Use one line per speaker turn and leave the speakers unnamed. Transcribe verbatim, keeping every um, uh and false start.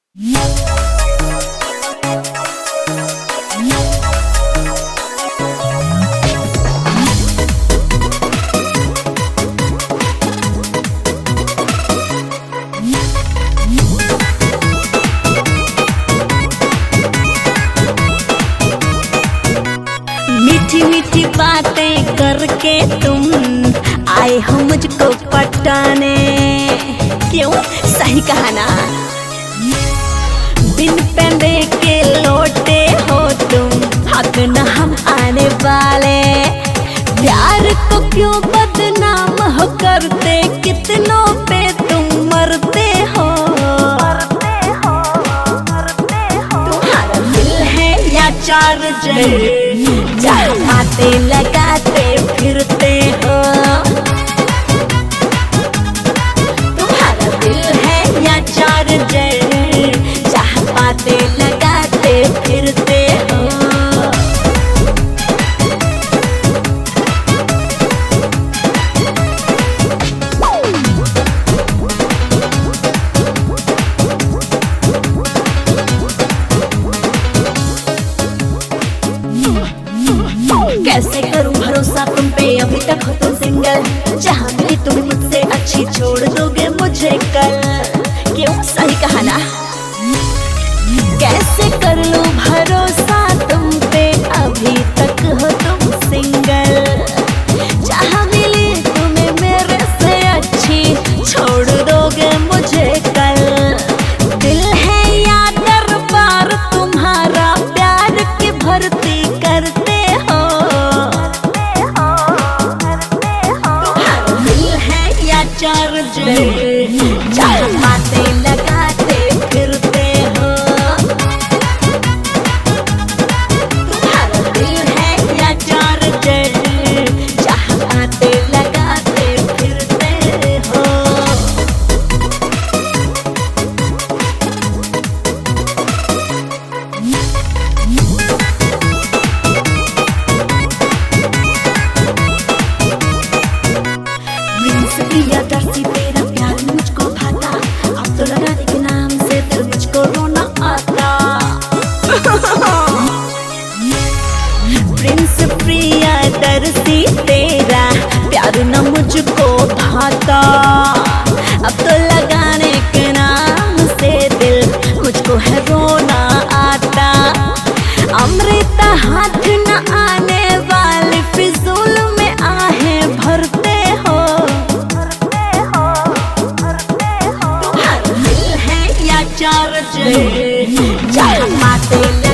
मीठी मीठी बातें करके तुम आए हो मुझको पटाने। क्यों, सही कहा ना। बिन पहने के लौटे हो तुम, हक न हम आने वाले। प्यार को क्यों बदनाम हो करते, कितनों पे तुम मरते हो। तुम्हारा दिल है या चार्जर, बातें लगाते फिरते हो। तुम्हारा दिल है या चार्जर, जहाँ बातें लगाते फिरते हो। कैसे करूं भरोसा तुम पे, अभी तक हो तुम सिंगल। जहाँ मिली तुम मुझसे अच्छी, छोड़ दोगे मुझे कल। क्यों, सही कहा ना। कैसे कर लूं भरोसा तुम पे, अभी तक हो तुम सिंगल। जहाँ मिली तुम्हें मेरे से अच्छी, छोड़ दोगे मुझे कल। दिल है या दरबार तुम्हारा, प्यार की भर्ती करते चार्जर, चार बातें लगाते फिरते हो। तुम्हारा दिल है या चार्जर, चार बातें लगाते फिरते हो। प्रिया दर्शी तेरा प्यार मुझको भाता, अब तो लगाने के नाम से दिल मुझको रोना आता। प्रिंस प्रिया दर्शी तेरा प्यार न मुझको भाता, अब तो लगाने के नाम से दिल मुझको है रोना आता। अमृता हाथ न आने वाली, फिजूल में आहें भरते हो। चार्जर, चार बातें